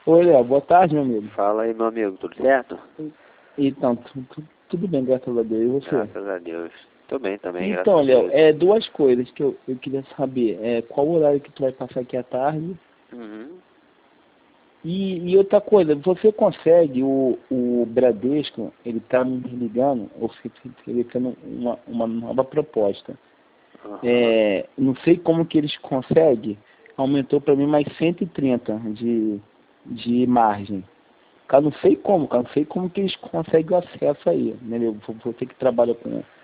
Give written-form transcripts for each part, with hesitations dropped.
Oi, Léo, boa tarde, meu amigo. Fala aí, meu amigo, tudo certo? Então, tudo bem, graças a Deus. E você? Graças a Deus. Tô bem também, graças Então, a Léo, Deus. duas coisas que eu queria saber. Qual o horário que tu vai passar aqui à tarde? Uhum. E outra coisa, você consegue, o Bradesco, ele tá me ligando, oferecendo uma nova proposta. Aham. Não sei como que eles conseguem, aumentou para mim mais 130 de margem. Cara, não sei como, cara, não sei como que eles conseguem o acesso aí, né? Você que trabalha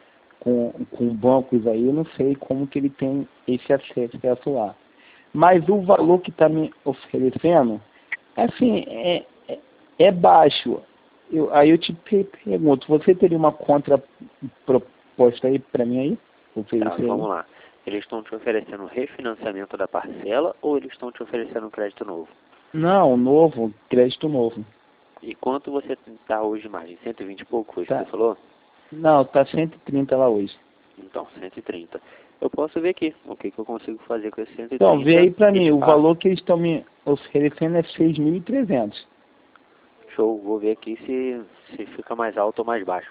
com bancos aí, eu não sei como que ele tem esse acesso lá. Mas o valor que está me oferecendo, assim, é baixo. Aí eu te pergunto, você teria uma contraproposta aí para mim aí? Tá, Oferecer aí? vamos lá. Eles estão te oferecendo refinanciamento da parcela ou eles estão te oferecendo um crédito novo? Não, novo, crédito novo. E quanto você tá hoje de margem? 120 e pouco, foi isso que Tá, você falou? não, tá 130 lá hoje. Então, 130. Eu posso ver aqui o que eu consigo fazer com esse Então, vê 130 aí pra e mim, te o passo. valor que eles estão me oferecendo é 6.300. Show, vou ver aqui se fica mais alto ou mais baixo.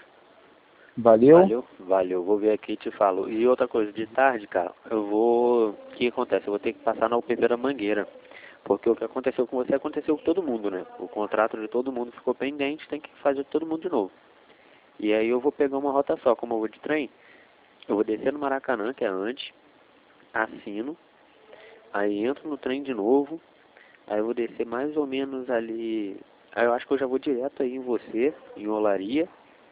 Valeu? Valeu? Valeu. Vou ver aqui e te falo. E outra coisa, de tarde, cara, eu vou... O que acontece? Eu vou ter que passar na UPP da Mangueira. Porque o que aconteceu com você aconteceu com todo mundo, né? O contrato de todo mundo ficou pendente, tem que fazer de todo mundo de novo. E aí eu vou pegar uma rota só, como eu vou de trem, eu vou descer no Maracanã, que é antes, assino, aí entro no trem de novo, aí eu vou descer mais ou menos ali... Aí eu acho que eu já vou direto aí em você, em Olaria,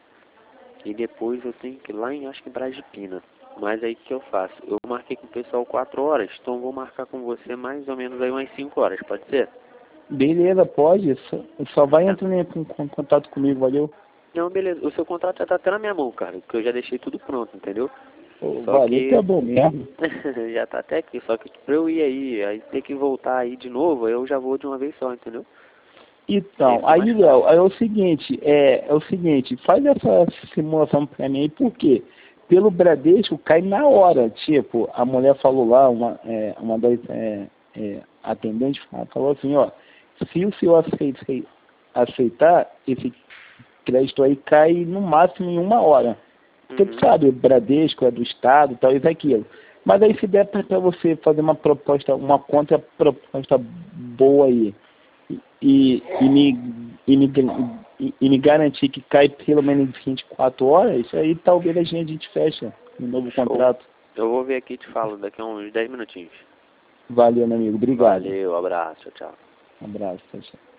e depois eu tenho que ir lá em, acho que em Brasipina. Mas aí o que eu faço? Eu marquei com o pessoal 4 horas, então eu vou marcar com você mais ou menos aí umas 5 horas, pode ser? Beleza, pode. Só vai Tá. entrando em contato comigo, valeu? Não, beleza. O seu contrato já tá até na minha mão, cara, porque eu já deixei tudo pronto, entendeu? Ô, Só valeu, tá que bom mesmo. já tá até aqui, só que pra eu ir aí ter que voltar aí de novo, eu já vou de uma vez só, entendeu? Que aí Então, fica mais aí, Léo, fácil. é o seguinte, faz essa simulação pra mim aí, por quê? Pelo Bradesco cai na hora, tipo, a mulher falou lá, uma das atendentes falou assim, ó, se o senhor aceitar, esse crédito aí cai no máximo em 1 hora. Porque tu Uhum. sabe, o Bradesco é do Estado e tal, isso e aquilo. Mas aí se der para você fazer uma proposta, uma contraproposta boa aí, e me garantir que cai pelo menos em 24 horas, aí talvez a gente feche um novo Show. contrato. Eu vou ver aqui e te falo daqui a uns 10 minutinhos. Valeu, meu amigo. Obrigado. Valeu, abraço, tchau, tchau. Um abraço. Tchau, tchau.